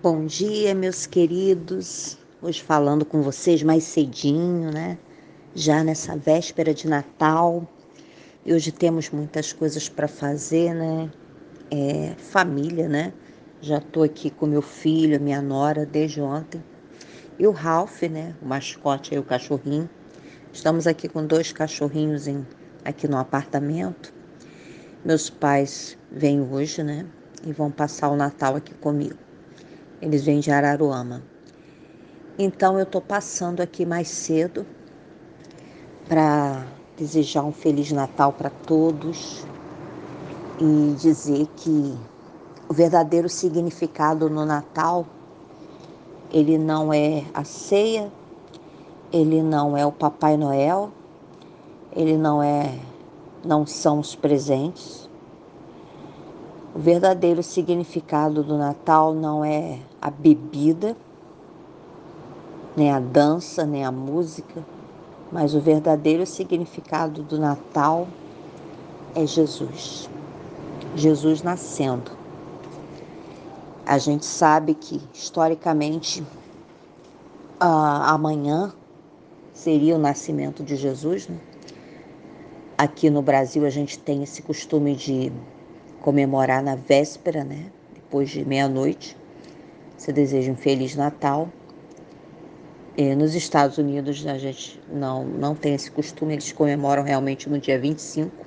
Bom dia, meus queridos. Hoje falando com vocês mais cedinho, né? Já nessa véspera de Natal. E hoje temos muitas coisas para fazer, né? Família, né? Já tô aqui com meu filho, minha nora desde ontem. E o Ralph, né? O mascote aí, o cachorrinho. Estamos aqui com 2 cachorrinhos aqui no apartamento. Meus pais vêm hoje, né? E vão passar o Natal aqui comigo. Eles vêm de Araruama. Então eu estou passando aqui mais cedo para desejar um Feliz Natal para todos e dizer que o verdadeiro significado no Natal, ele não é a ceia, ele não é o Papai Noel, ele não são os presentes. O verdadeiro significado do Natal não é a bebida, nem a dança, nem a música, mas o verdadeiro significado do Natal é Jesus. Jesus nascendo. A gente sabe que, historicamente, amanhã seria o nascimento de Jesus, né? Aqui no Brasil, a gente tem esse costume de comemorar na véspera, né? Depois de meia-noite. Você deseja um Feliz Natal. Nos Estados Unidos, a gente não tem esse costume, eles comemoram realmente no dia 25,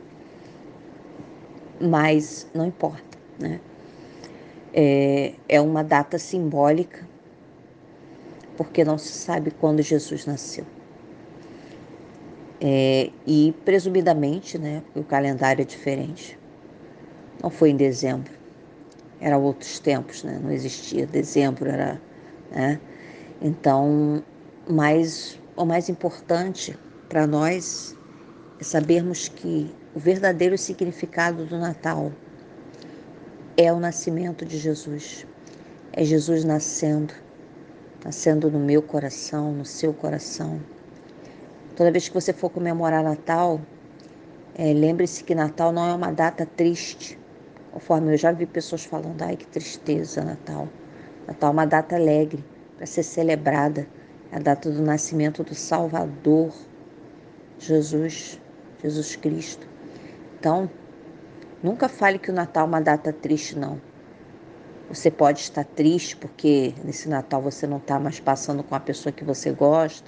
mas não importa, né? É uma data simbólica, porque não se sabe quando Jesus nasceu. E presumidamente, né, porque o calendário é diferente, não foi em dezembro, era outros tempos, né, não existia dezembro, né? Então, o mais importante para nós é sabermos que o verdadeiro significado do Natal é o nascimento de Jesus, é Jesus nascendo no meu coração, no seu coração. Toda vez que você for comemorar Natal, lembre-se que Natal não é uma data triste, conforme eu já vi pessoas falando, ai que tristeza Natal. Natal é uma data alegre, para ser celebrada, é a data do nascimento do Salvador, Jesus Cristo. Então, nunca fale que o Natal é uma data triste, não. Você pode estar triste porque nesse Natal você não está mais passando com a pessoa que você gosta,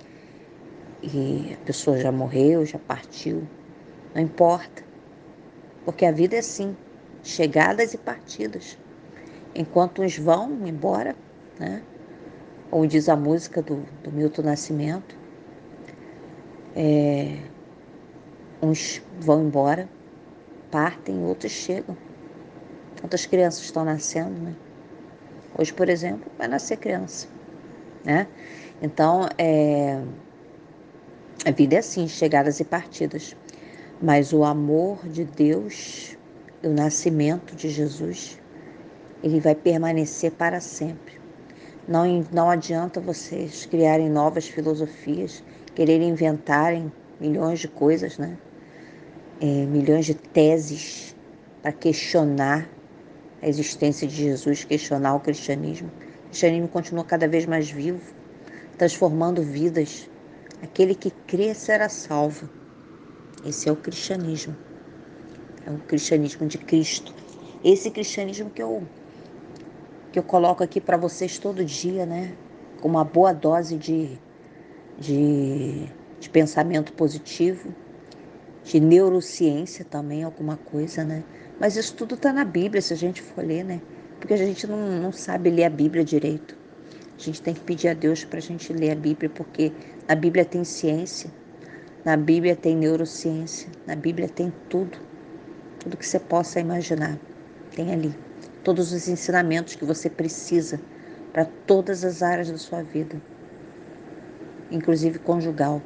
e a pessoa já morreu, já partiu. Não importa, porque a vida é assim, chegadas e partidas. Enquanto uns vão embora, né? Ou diz a música do Milton Nascimento, uns vão embora, partem, outros chegam. Quantas crianças estão nascendo, né? Hoje, por exemplo, vai nascer criança, né? Então, a vida é assim, chegadas e partidas. Mas o amor de Deus, o nascimento de Jesus, ele vai permanecer para sempre. Não adianta vocês criarem novas filosofias, quererem inventarem milhões de coisas, né? Milhões de teses para questionar a existência de Jesus, questionar o cristianismo. O cristianismo continua cada vez mais vivo, transformando vidas. Aquele que crê será salvo. Esse é o cristianismo. É o cristianismo de Cristo. Esse cristianismo que eu coloco aqui para vocês todo dia, né? Com uma boa dose de, de pensamento positivo, de neurociência também, alguma coisa, né? Mas isso tudo está na Bíblia, se a gente for ler, né? Porque a gente não sabe ler a Bíblia direito. A gente tem que pedir a Deus para a gente ler a Bíblia, porque na Bíblia tem ciência, na Bíblia tem neurociência, na Bíblia tem tudo que você possa imaginar. Tem ali todos os ensinamentos que você precisa para todas as áreas da sua vida, inclusive conjugal.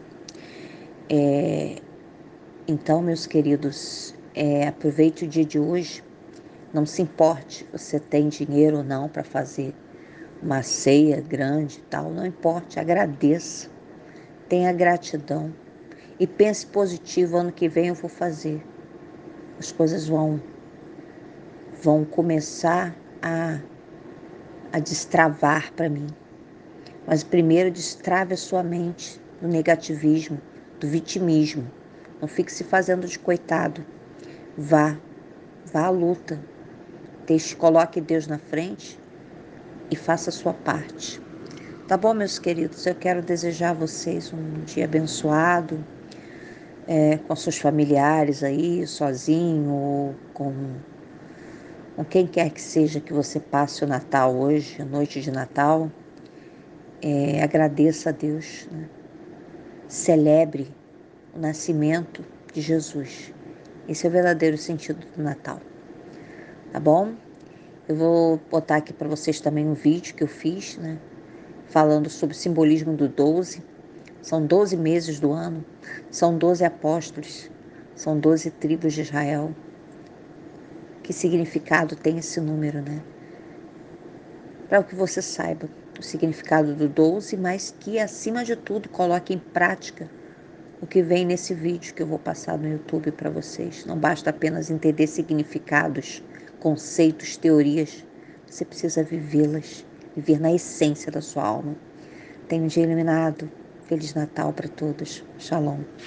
Então, meus queridos, aproveite o dia de hoje. Não se importe se você tem dinheiro ou não para fazer uma ceia grande e tal. Não importe, agradeça. Tenha gratidão. E pense positivo, ano que vem eu vou fazer. As coisas vão começar a destravar para mim. Mas primeiro destrave a sua mente do negativismo, do vitimismo. Não fique se fazendo de coitado. Vá à luta. Coloque Deus na frente e faça a sua parte. Tá bom, meus queridos? Eu quero desejar a vocês um dia abençoado, com seus familiares aí, sozinho, ou com quem quer que seja que você passe o Natal hoje, a noite de Natal. Agradeça a Deus, né? Celebre o nascimento de Jesus. Esse é o verdadeiro sentido do Natal, tá bom? Eu vou botar aqui para vocês também um vídeo que eu fiz, né? Falando sobre o simbolismo do 12. São 12 meses do ano, são 12 apóstolos, são 12 tribos de Israel. Que significado tem esse número, né? Para que você saiba o significado do 12, mas que, acima de tudo, coloque em prática o que vem nesse vídeo que eu vou passar no YouTube para vocês. Não basta apenas entender significados, conceitos, teorias. Você precisa vivê-las, viver na essência da sua alma. Tenha um dia iluminado. Feliz Natal para todos. Shalom.